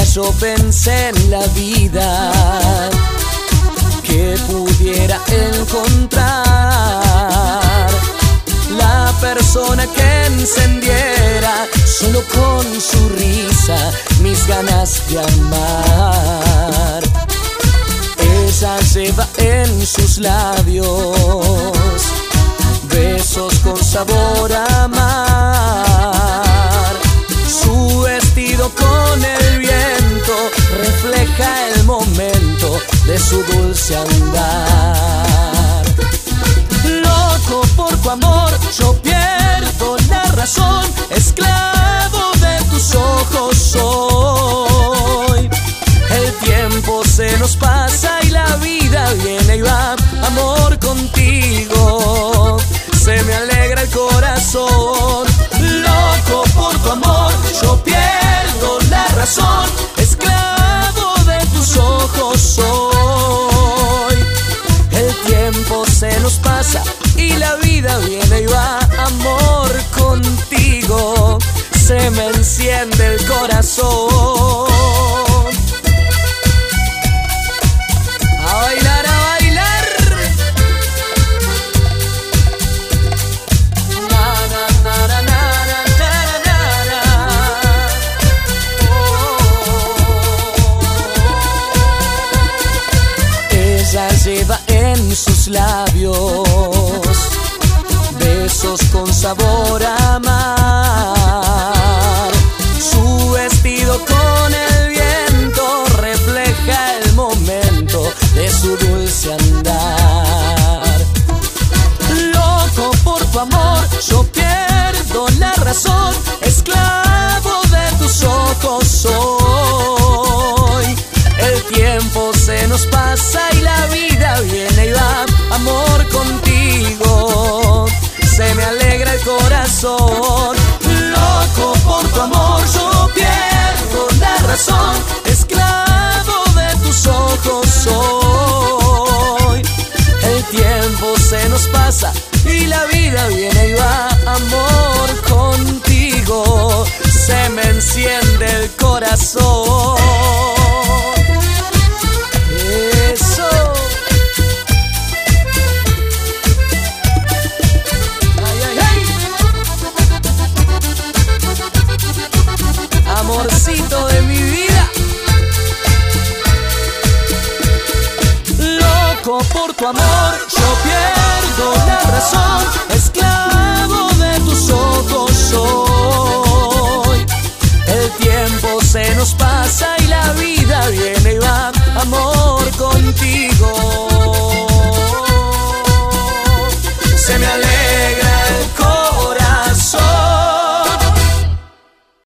yo pensé en la vida que pudiera encontrar la persona que encendiera solo con su risa mis ganas de amar. Ella lleva en sus labios besos con sabor a mar. Su vestido con el viento refleja el momento de su dulce andar. Loco por tu amor, yo pierdo la razón, esclavo de tus ojos soy. El tiempo se nos pasa y la vida viene y va, amor, contigo se me alegra el corazón. Loco por tu amor, yo pierdo la razón, esclavo de tus ojos soy. El tiempo se nos pasa y la vida viene y va, amor, contigo se me enciende el corazón. A bailar, a bailar. Na, na, na, na, na, na, na, na. Oh. Ella lleva en sus labios besos con sabor a mar. Su vestido con el viento refleja el momento de su dulce andar. Loco por tu amor, yo pierdo la razón, esclavo de tus ojos soy. El tiempo se nos pasa y la vida viene y va, amor, contigo se me alegra el corazón. Loco por tu amor, yo pierdo la razón, esclavo de tus ojos soy. El tiempo se nos pasa y la vida viene y va, amor, contigo se me enciende el corazón. Eso. Ay, ay, ay. Amorcito de mi vida. Loco por tu amor, yo pierdo la razón, esclavo de tus ojos soy. El tiempo se nos pasa y la vida viene y va, amor, contigo